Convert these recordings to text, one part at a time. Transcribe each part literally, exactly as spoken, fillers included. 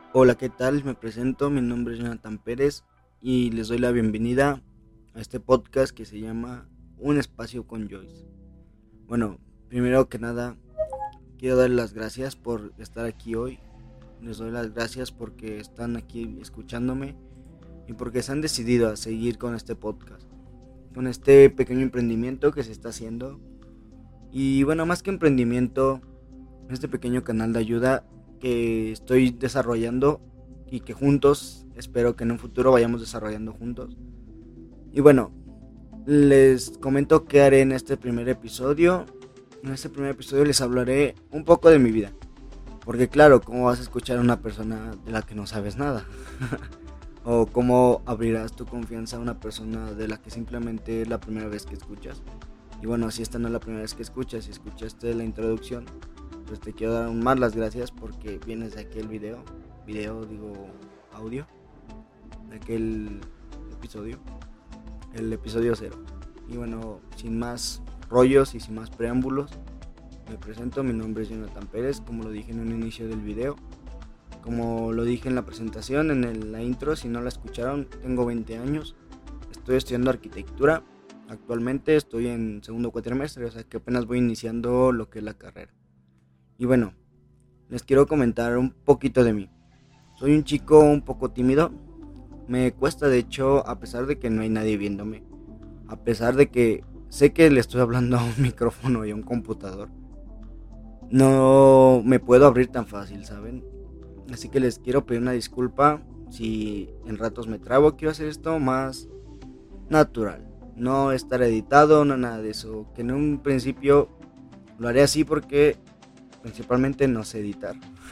Hola, ¿qué tal? Me presento, mi nombre es Jonathan Pérez y les doy la bienvenida a este podcast que se llama Un espacio con Joyce. Bueno, primero que nada, quiero dar las gracias por estar aquí hoy. Les doy las gracias porque están aquí escuchándome y porque se han decidido a seguir con este podcast, con este pequeño emprendimiento que se está haciendo. Y bueno, más que emprendimiento, este pequeño canal de ayuda que estoy desarrollando y que juntos, espero que en un futuro vayamos desarrollando juntos. Y bueno, les comento qué haré en este primer episodio. En este primer episodio les hablaré un poco de mi vida. Porque claro, ¿cómo vas a escuchar a una persona de la que no sabes nada? O cómo abrirás tu confianza a una persona de la que simplemente es la primera vez que escuchas. Y bueno, si esta no es la primera vez que escuchas, si escuchaste la introducción, pues te quiero dar aún más las gracias porque vienes de aquel video, video digo audio, de aquel episodio, el episodio cero. Y bueno, sin más rollos y sin más preámbulos, me presento, mi nombre es Jonathan Pérez, como lo dije en un inicio del video. Como lo dije en la presentación, en el, la intro, si no la escucharon, tengo veinte años, estoy estudiando arquitectura, actualmente estoy en segundo cuatrimestre, o sea que apenas voy iniciando lo que es la carrera. Y bueno, les quiero comentar un poquito de mí. Soy un chico un poco tímido, me cuesta de hecho, a pesar de que no hay nadie viéndome, a pesar de que sé que le estoy hablando a un micrófono y a un computador, no me puedo abrir tan fácil, ¿saben? Así que les quiero pedir una disculpa si en ratos me trabo. Quiero hacer esto más natural, no estar editado, no nada de eso. Que en un principio lo haré así porque principalmente no sé editar.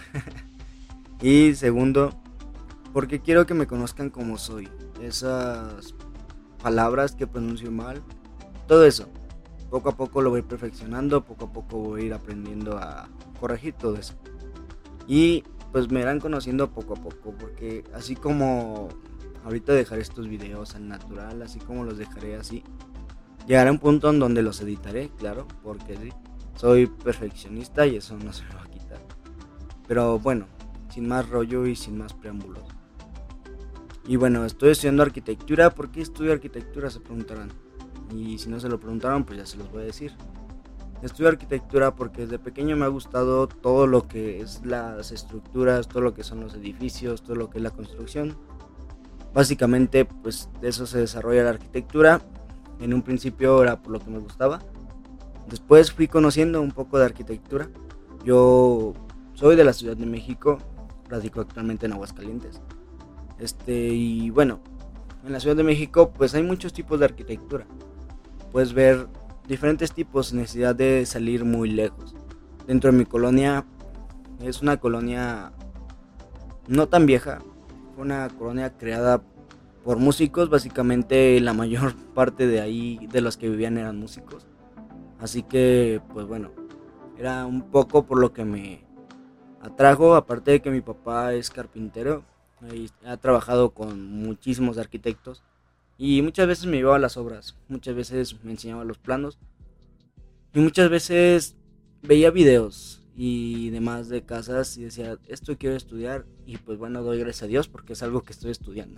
Y segundo, porque quiero que me conozcan como soy. Esas palabras que pronuncio mal, todo eso. Poco a poco lo voy perfeccionando, poco a poco voy a ir aprendiendo a corregir todo eso. Y pues me irán conociendo poco a poco, porque así como ahorita dejaré estos videos al natural, así como los dejaré así, llegará un punto en donde los editaré, claro, porque sí, soy perfeccionista y eso no se me va a quitar. Pero bueno, sin más rollo y sin más preámbulos. Y bueno, estoy estudiando arquitectura. ¿Por qué estudio arquitectura? Se preguntarán. Y si no se lo preguntaron, pues ya se los voy a decir. Estudio arquitectura porque desde pequeño me ha gustado todo lo que es las estructuras, todo lo que son los edificios, todo lo que es la construcción. Básicamente, pues de eso se desarrolla la arquitectura. En un principio era por lo que me gustaba. Después fui conociendo un poco de arquitectura. Yo soy de la Ciudad de México, radico actualmente en Aguascalientes. Este, y bueno, en la Ciudad de México pues hay muchos tipos de arquitectura. Puedes ver diferentes tipos sin necesidad de salir muy lejos. Dentro de mi colonia es una colonia no tan vieja, fue una colonia creada por músicos, básicamente la mayor parte de ahí de los que vivían eran músicos. Así que pues bueno, era un poco por lo que me atrajo, aparte de que mi papá es carpintero y ha trabajado con muchísimos arquitectos y muchas veces me llevaba a las obras, muchas veces me enseñaba los planos y muchas veces veía videos y demás de casas y decía, esto quiero estudiar y pues bueno, doy gracias a Dios porque es algo que estoy estudiando.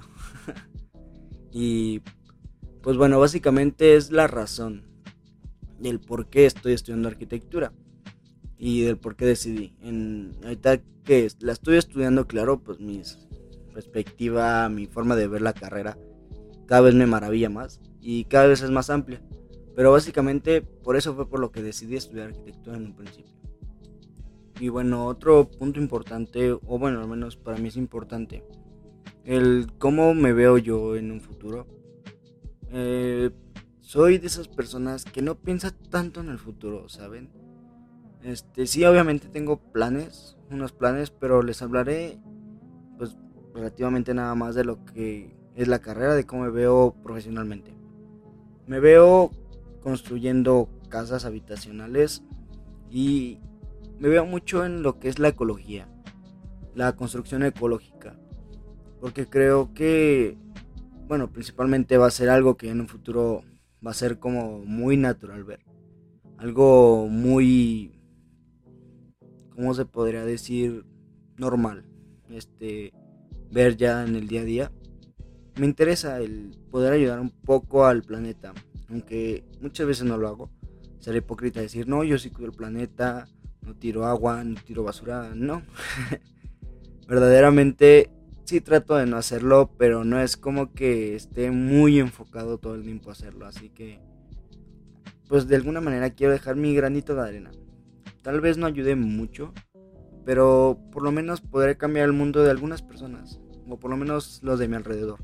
Y pues bueno, básicamente es la razón del por qué estoy estudiando arquitectura y del por qué decidí. En, ahorita que la estoy estudiando, claro, pues mi perspectiva, mi forma de ver la carrera cada vez me maravilla más y cada vez es más amplia. Pero básicamente por eso fue por lo que decidí estudiar arquitectura en un principio. Y bueno, otro punto importante, o bueno, al menos para mí es importante, el cómo me veo yo en un futuro. Eh, soy de esas personas que no piensa tanto en el futuro, ¿saben? Este, sí, obviamente tengo planes, unos planes, pero les hablaré pues relativamente nada más de lo que es la carrera, de cómo me veo profesionalmente. Me veo construyendo casas habitacionales y me veo mucho en lo que es la ecología, la construcción ecológica, porque creo que, bueno, principalmente va a ser algo que en un futuro va a ser como muy natural ver, algo muy, ¿cómo se podría decir? Normal. este, ver ya en el día a día. Me interesa el poder ayudar un poco al planeta, aunque muchas veces no lo hago. Seré hipócrita decir, no, yo sí cuido el planeta, no tiro agua, no tiro basura, no. Verdaderamente sí trato de no hacerlo, pero no es como que esté muy enfocado todo el tiempo a hacerlo, así que pues de alguna manera quiero dejar mi granito de arena. Tal vez no ayude mucho, pero por lo menos podré cambiar el mundo de algunas personas, o por lo menos los de mi alrededor.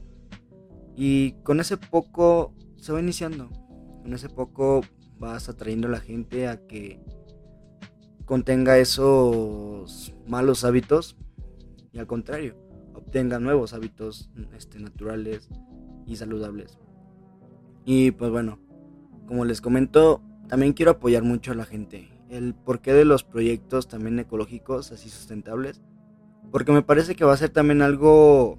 Y con ese poco se va iniciando, con ese poco vas atrayendo a la gente a que contenga esos malos hábitos y al contrario, obtenga nuevos hábitos este, naturales y saludables. Y pues bueno, como les comento, también quiero apoyar mucho a la gente. El porqué de los proyectos también ecológicos, así sustentables, porque me parece que va a ser también algo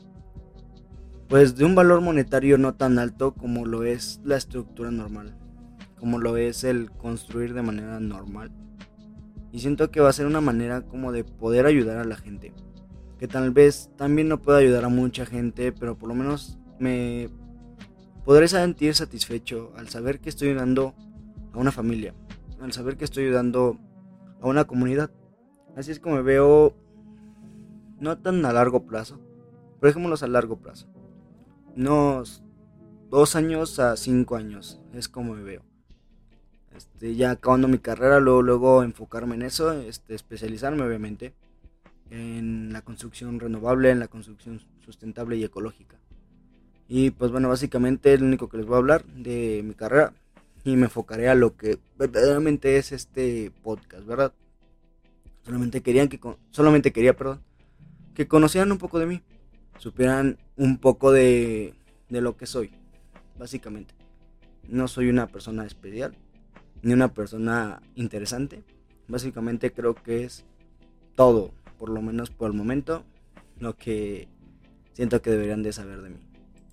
pues de un valor monetario no tan alto como lo es la estructura normal, como lo es el construir de manera normal. Y siento que va a ser una manera como de poder ayudar a la gente, que tal vez también no pueda ayudar a mucha gente, pero por lo menos me podré sentir satisfecho al saber que estoy ayudando a una familia, al saber que estoy ayudando a una comunidad. Así es como me veo, no tan a largo plazo, pero dejémoslos a largo plazo. Unos dos años a cinco años, es como me veo. Este, ya acabando mi carrera, luego, luego enfocarme en eso, este, especializarme obviamente en la construcción renovable, en la construcción sustentable y ecológica. Y pues bueno, básicamente es lo único que les voy a hablar de mi carrera y me enfocaré a lo que verdaderamente es este podcast, ¿verdad? Solamente querían que solamente quería, perdón, que conocieran un poco de mí, supieran un poco de de lo que soy, básicamente. No soy una persona especial ni una persona interesante. Básicamente creo que es todo, por lo menos por el momento, lo que siento que deberían de saber de mí.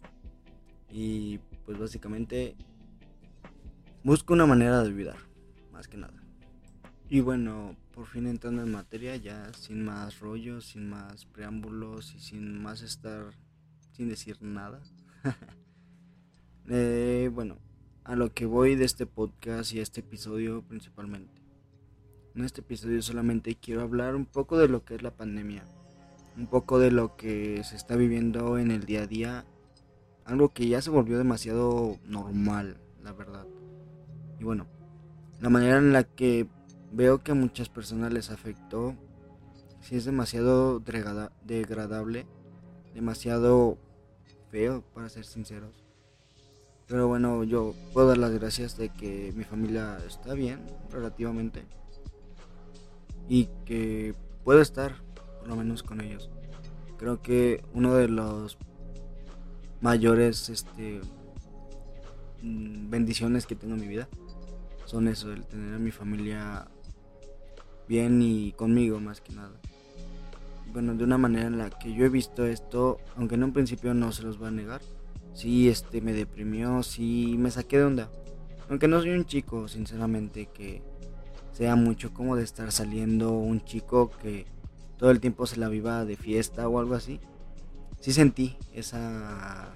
Y pues básicamente busco una manera de olvidar, más que nada. Y bueno, por fin entrando en materia, ya sin más rollos, sin más preámbulos y sin más estar sin decir nada. eh, bueno, a lo que voy de este podcast y este episodio principalmente. En este episodio solamente quiero hablar un poco de lo que es la pandemia, un poco de lo que se está viviendo en el día a día, algo que ya se volvió demasiado normal, la verdad. Y bueno, la manera en la que veo que a muchas personas les afectó, sí es demasiado degradable, demasiado feo, para ser sinceros. Pero bueno, yo puedo dar las gracias de que mi familia está bien, relativamente, y que puedo estar por lo menos con ellos. Creo que uno de los mayores este bendiciones que tengo en mi vida son eso, el tener a mi familia bien y conmigo más que nada. Bueno, de una manera en la que yo he visto esto, aunque en un principio no se los voy a negar, sí este me deprimió, sí me saqué de onda. Aunque no soy un chico, sinceramente, que sea mucho como de estar saliendo, un chico que todo el tiempo se la viva de fiesta o algo así. Sí sentí esa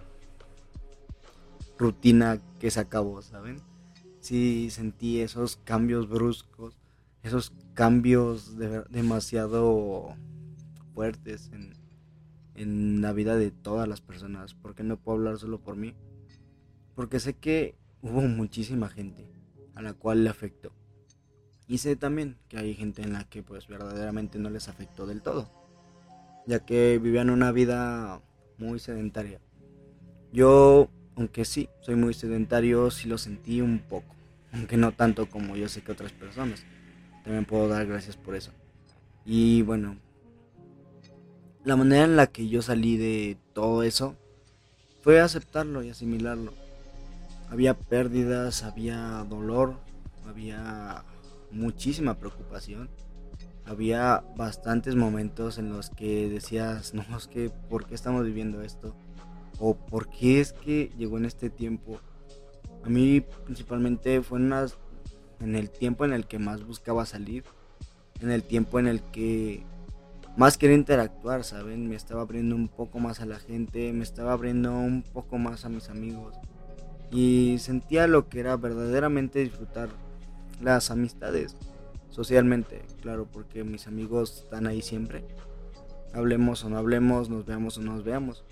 rutina que se acabó, ¿saben? Sí sentí esos cambios bruscos, esos cambios de, demasiado fuertes en, en la vida de todas las personas, porque no puedo hablar solo por mí, porque sé que hubo muchísima gente a la cual le afectó, y sé también que hay gente en la que pues verdaderamente no les afectó del todo, ya que vivían una vida muy sedentaria. Yo, aunque sí, soy muy sedentario, sí lo sentí un poco, aunque no tanto como yo sé que otras personas. También puedo dar gracias por eso. Y bueno, la manera en la que yo salí de todo eso fue aceptarlo y asimilarlo. Había pérdidas, había dolor, había muchísima preocupación. Había bastantes momentos en los que decías, no, es que, ¿por qué estamos viviendo esto? O ¿por qué es que llegó en este tiempo? A mí principalmente fue en, unas, en el tiempo en el que más buscaba salir, en el tiempo en el que más querer interactuar, ¿saben? Me estaba abriendo un poco más a la gente, me estaba abriendo un poco más a mis amigos y sentía lo que era verdaderamente disfrutar las amistades socialmente, claro, porque mis amigos están ahí siempre, hablemos o no hablemos, nos veamos o no nos veamos,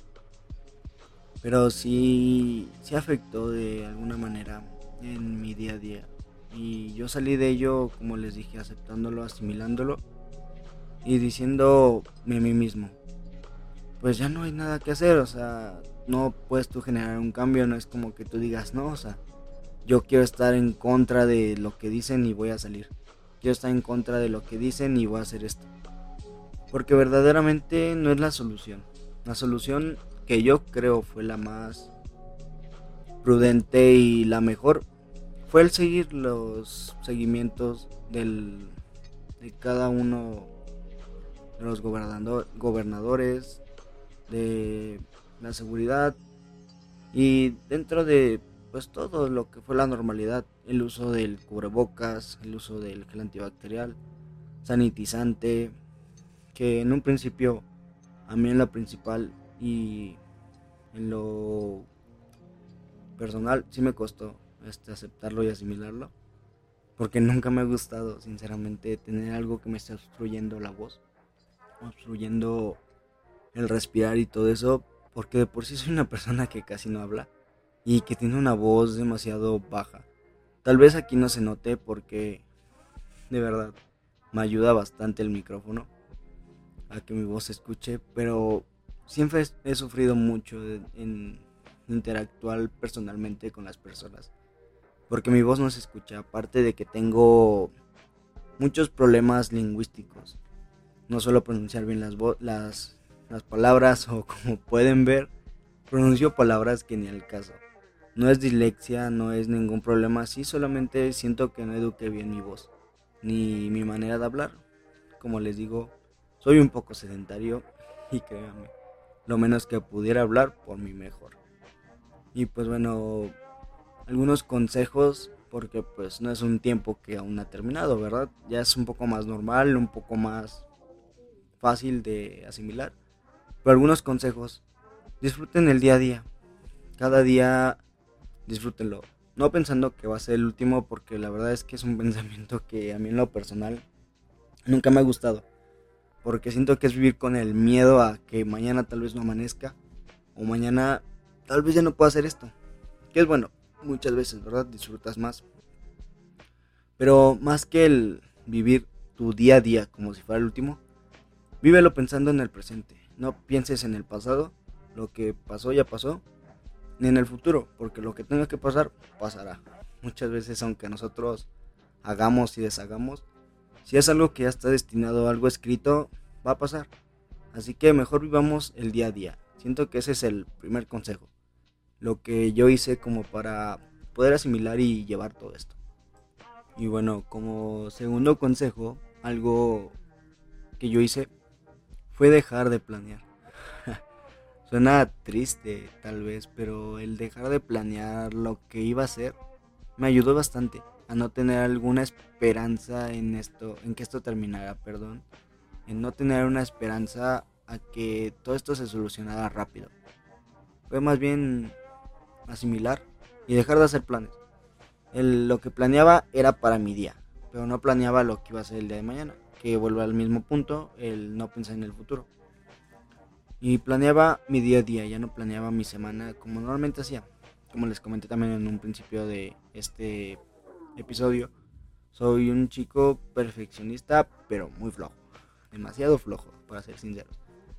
pero sí, sí afectó de alguna manera en mi día a día y yo salí de ello, como les dije, aceptándolo, asimilándolo y diciéndome a mí mismo, pues ya no hay nada que hacer, o sea, no puedes tú generar un cambio, no es como que tú digas, no, o sea, yo quiero estar en contra de lo que dicen y voy a salir, quiero estar en contra de lo que dicen y voy a hacer esto, porque verdaderamente no es la solución. La solución que yo creo fue la más prudente y la mejor fue el seguir los seguimientos del, de cada uno de los gobernador, gobernadores, de la seguridad y dentro de pues todo lo que fue la normalidad, el uso del cubrebocas, el uso del gel antibacterial, sanitizante, que en un principio a mí en lo principal y en lo personal sí me costó este aceptarlo y asimilarlo, porque nunca me ha gustado sinceramente tener algo que me esté obstruyendo la voz, obstruyendo el respirar y todo eso, porque de por sí soy una persona que casi no habla y que tiene una voz demasiado baja. Tal vez aquí no se note porque de verdad me ayuda bastante el micrófono a que mi voz se escuche, pero siempre he sufrido mucho en interactuar personalmente con las personas, porque mi voz no se escucha, aparte de que tengo muchos problemas lingüísticos, no suelo pronunciar bien las, vo- las, las palabras o como pueden ver, pronuncio palabras que ni al caso. No es dislexia, no es ningún problema, sí solamente siento que no eduqué bien mi voz, ni mi manera de hablar. Como les digo, soy un poco sedentario y créanme, lo menos que pudiera hablar por mi mejor. Y pues bueno, algunos consejos, porque pues no es un tiempo que aún ha terminado, ¿verdad? Ya es un poco más normal, un poco más fácil de asimilar. Pero algunos consejos, disfruten el día a día. Cada día disfrútenlo. No pensando que va a ser el último, porque la verdad es que es un pensamiento que a mí en lo personal nunca me ha gustado. Porque siento que es vivir con el miedo a que mañana tal vez no amanezca. O mañana tal vez ya no pueda hacer esto. Que es bueno, muchas veces, ¿verdad? Disfrutas más. Pero más que el vivir tu día a día como si fuera el último, vívelo pensando en el presente. No pienses en el pasado. Lo que pasó ya pasó. Ni en el futuro, porque lo que tenga que pasar, pasará. Muchas veces, aunque nosotros hagamos y deshagamos, si es algo que ya está destinado a algo escrito, va a pasar. Así que mejor vivamos el día a día. Siento que ese es el primer consejo. Lo que yo hice como para poder asimilar y llevar todo esto. Y bueno, como segundo consejo, algo que yo hice fue dejar de planear. Suena triste tal vez, pero el dejar de planear lo que iba a hacer me ayudó bastante a no tener alguna esperanza en esto, en que esto terminara, perdón, en no tener una esperanza a que todo esto se solucionara rápido. Fue más bien asimilar y dejar de hacer planes. El, lo que planeaba era para mi día, pero no planeaba lo que iba a ser el día de mañana, que vuelve al mismo punto, el no pensar en el futuro. Y planeaba mi día a día, ya no planeaba mi semana como normalmente hacía. Como les comenté también en un principio de este episodio, soy un chico perfeccionista, pero muy flojo. Demasiado flojo, para ser sinceros.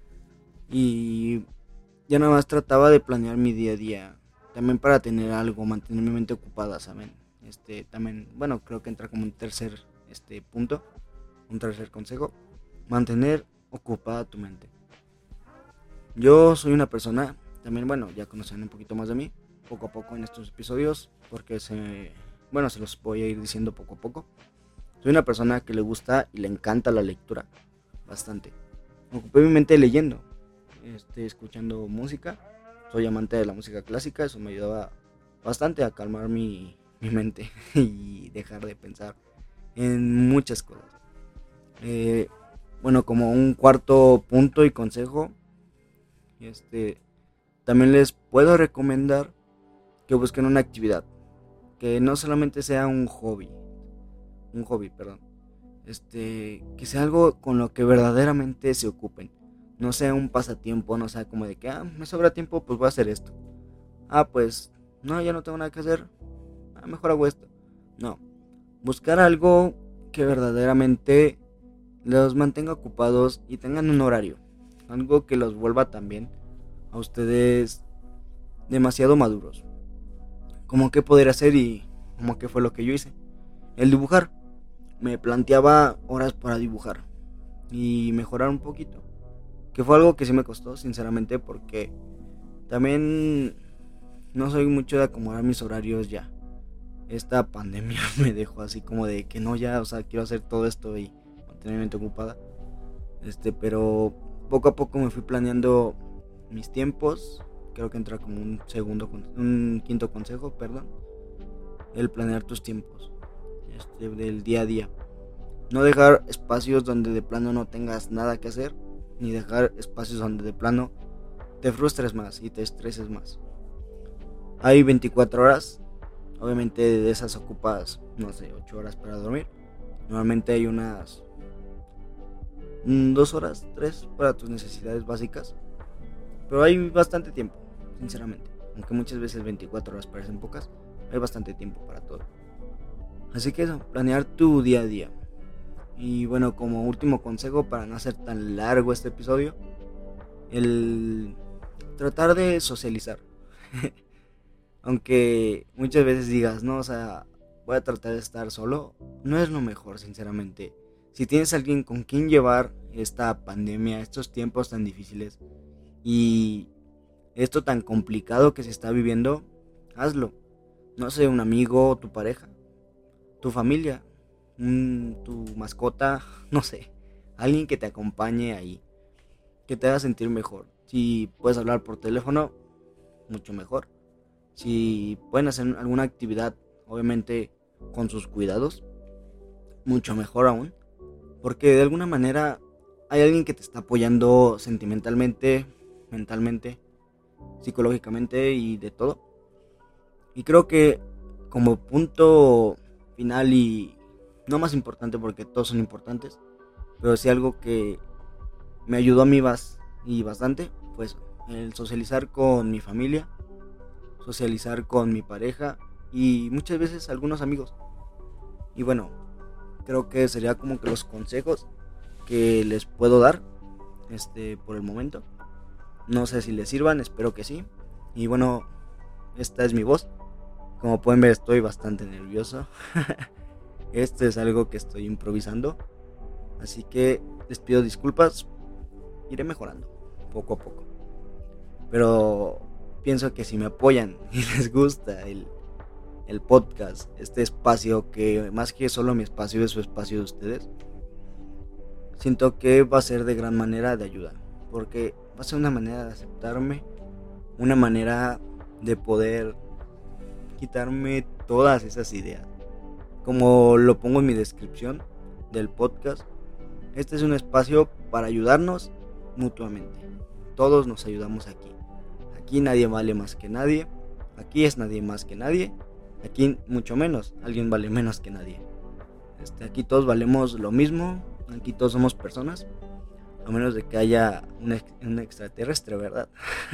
Y ya nada más trataba de planear mi día a día. También para tener algo, mantener mi mente ocupada, ¿saben? Este, también, bueno, creo que entra como un tercer este, punto, un tercer consejo. Mantener ocupada tu mente. Yo soy una persona, también bueno, ya conocen un poquito más de mí, poco a poco en estos episodios, porque se, bueno, se los voy a ir diciendo poco a poco. Soy una persona que le gusta y le encanta la lectura, bastante. Ocupé mi mente leyendo, este, escuchando música, soy amante de la música clásica, eso me ayudaba bastante a calmar mi, mi mente y dejar de pensar en muchas cosas. Eh, bueno, como un cuarto punto y consejo, este, también les puedo recomendar que busquen una actividad, que no solamente sea un hobby, un hobby, perdón, este, que sea algo con lo que verdaderamente se ocupen, no sea un pasatiempo, no sea como de que, ah, me sobra tiempo, pues voy a hacer esto, ah, pues, no, ya no tengo nada que hacer, ah, mejor hago esto, no, buscar algo que verdaderamente los mantenga ocupados y tengan un horario, algo que los vuelva también a ustedes demasiado maduros, como qué poder hacer y como qué fue lo que yo hice, el dibujar. Me planteaba horas para dibujar y mejorar un poquito, que fue algo que sí me costó sinceramente, porque también no soy mucho de acomodar mis horarios ya. Esta pandemia me dejó así como de que no, ya, o sea, quiero hacer todo esto y mantener mi mente ocupada. Este, pero poco a poco me fui planeando mis tiempos. Creo que entra como un segundo, un quinto consejo, perdón, el planear tus tiempos, este, del día a día. No dejar espacios donde de plano no tengas nada que hacer, ni dejar espacios donde de plano te frustres más y te estreses más. Hay veinticuatro horas, obviamente de esas ocupas, no sé, ocho horas para dormir. Normalmente hay unas dos horas, tres para tus necesidades básicas. Pero hay bastante tiempo, sinceramente. Aunque muchas veces veinticuatro horas parecen pocas, hay bastante tiempo para todo. Así que eso, planear tu día a día. Y bueno, como último consejo para no hacer tan largo este episodio, el tratar de socializar. Aunque muchas veces digas, no, o sea, voy a tratar de estar solo, no es lo mejor, sinceramente. Si tienes alguien con quien llevar esta pandemia, estos tiempos tan difíciles y esto tan complicado que se está viviendo, hazlo. No sé, un amigo, tu pareja, tu familia, un, tu mascota, no sé, alguien que te acompañe ahí, que te haga sentir mejor. Si puedes hablar por teléfono, mucho mejor. Si pueden hacer alguna actividad, obviamente con sus cuidados, mucho mejor aún. Porque de alguna manera hay alguien que te está apoyando sentimentalmente, mentalmente, psicológicamente y de todo. Y creo que como punto final y no más importante, porque todos son importantes, pero sí algo que me ayudó a mí bas- y bastante, pues el socializar con mi familia, socializar con mi pareja y muchas veces algunos amigos. Y bueno, creo que sería como que los consejos que les puedo dar este por el momento. No sé si les sirvan, espero que sí. Y bueno, esta es mi voz. Como pueden ver, estoy bastante nervioso. Esto es algo que estoy improvisando, así que les pido disculpas. Iré mejorando poco a poco, pero pienso que si me apoyan y les gusta el, el podcast, este espacio que más que solo mi espacio es su espacio de ustedes, siento que va a ser de gran manera de ayuda, porque va a ser una manera de aceptarme, una manera de poder quitarme todas esas ideas. Como lo pongo en mi descripción del podcast, este es un espacio para ayudarnos mutuamente. Todos nos ayudamos aquí. Aquí nadie vale más que nadie. Aquí es nadie más que nadie. Aquí mucho menos. Alguien vale menos que nadie. Este, aquí todos valemos lo mismo. Aquí todos somos personas. A menos de que haya un, ex- un extraterrestre, ¿verdad?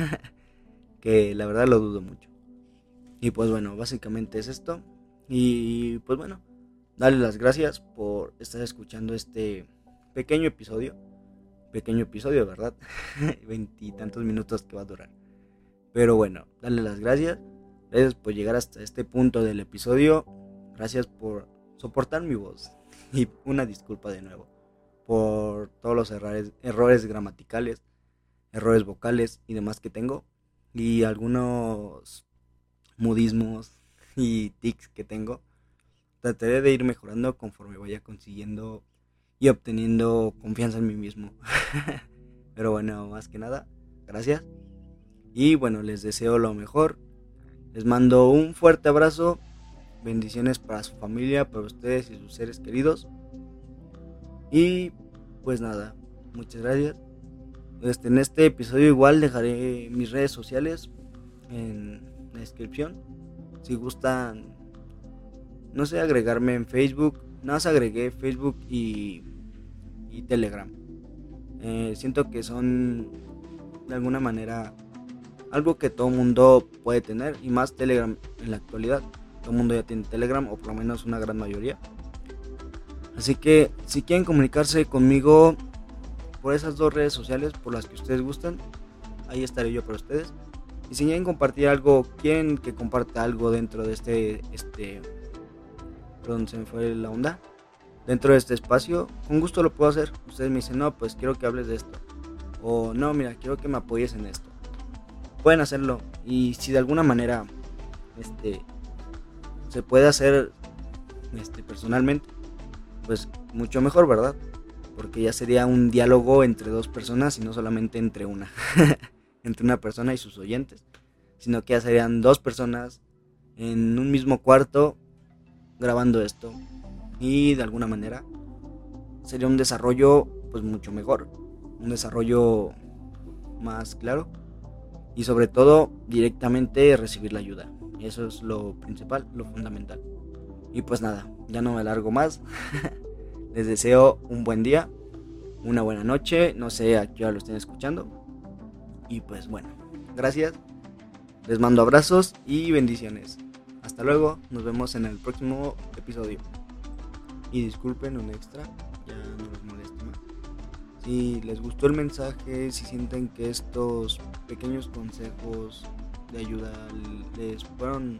Que la verdad lo dudo mucho. Y pues bueno, básicamente es esto. Y pues bueno, darles las gracias por estar escuchando este pequeño episodio. Pequeño episodio, ¿verdad? Veintitantos minutos que va a durar. Pero bueno, darles las gracias. Gracias por llegar hasta este punto del episodio. Gracias por soportar mi voz. Y una disculpa de nuevo por todos los errores, errores gramaticales, errores vocales y demás que tengo. Y algunos modismos y tics que tengo. Trataré de ir mejorando conforme vaya consiguiendo y obteniendo confianza en mí mismo. Pero bueno, más que nada, gracias. Y bueno, les deseo lo mejor. Les mando un fuerte abrazo. Bendiciones para su familia, para ustedes y sus seres queridos. Y pues nada, Muchas gracias. Este, en este episodio igual dejaré mis redes sociales en la descripción. Si gustan, no sé, agregarme en Facebook. Nada más agregué Facebook y, y Telegram. Eh, siento que son de alguna manera algo que todo mundo puede tener, y más Telegram en la actualidad. Todo el mundo ya tiene Telegram, o por lo menos una gran mayoría. Así que si quieren comunicarse conmigo por esas dos redes sociales, por las que ustedes gustan, ahí estaré yo para ustedes. Y si quieren compartir algo, quieren que comparta algo dentro de este, este, perdón, se me fue la onda, dentro de este espacio, con gusto lo puedo hacer. Ustedes me dicen, no, pues quiero que hables de esto, o no, mira, quiero que me apoyes en esto. Pueden hacerlo, y si de alguna manera este se puede hacer este personalmente, pues mucho mejor, ¿verdad? Porque ya sería un diálogo entre dos personas y no solamente entre una entre una persona y sus oyentes, sino que ya serían dos personas en un mismo cuarto grabando esto, y de alguna manera sería un desarrollo pues mucho mejor, un desarrollo más claro, y sobre todo directamente recibir la ayuda. Eso es lo principal, lo fundamental. Y pues nada, ya no me alargo más. Les deseo un buen día, una buena noche, no sé a qué hora lo estén escuchando. Y pues bueno, gracias. Les mando abrazos y bendiciones. Hasta luego, nos vemos en el próximo episodio. Y disculpen un extra, ya no les molesto más. Si les gustó el mensaje, si sienten que estos pequeños consejos de ayuda les fueron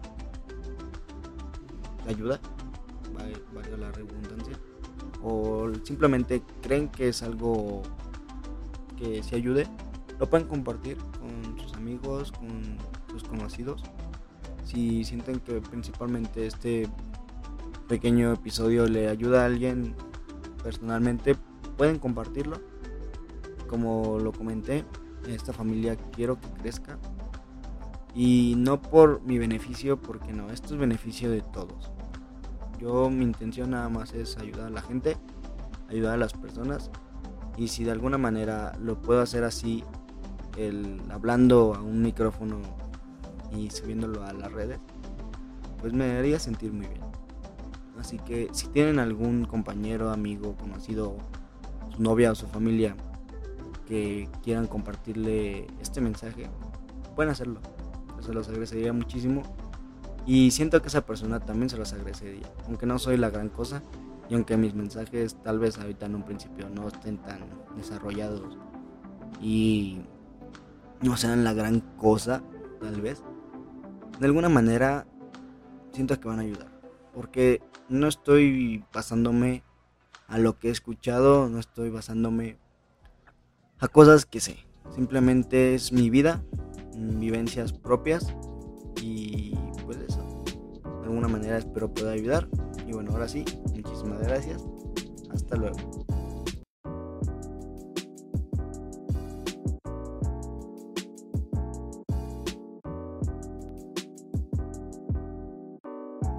de ayuda, valga la redundancia, o simplemente creen que es algo que se ayude, lo pueden compartir con sus amigos, con sus conocidos. Si sienten que principalmente este pequeño episodio le ayuda a alguien personalmente, pueden compartirlo. Como lo comenté, esta familia quiero que crezca, y no por mi beneficio, porque no, esto es beneficio de todos. Yo, mi intención nada más es ayudar a la gente, ayudar a las personas, y si de alguna manera lo puedo hacer así, el hablando a un micrófono y subiéndolo a las redes, pues me haría sentir muy bien. Así que si tienen algún compañero, amigo, conocido, su novia o su familia que quieran compartirle este mensaje, pueden hacerlo. Se los agradecería muchísimo, y siento que esa persona también se los agradecería, aunque no soy la gran cosa, y aunque mis mensajes tal vez ahorita en un principio no estén tan desarrollados y no sean la gran cosa, tal vez de alguna manera siento que van a ayudar, porque no estoy basándome a lo que he escuchado, no estoy basándome a cosas que sé, simplemente es mi vida, vivencias propias, y pues eso, de alguna manera espero poder ayudar. Y bueno, ahora sí, muchísimas gracias, hasta luego.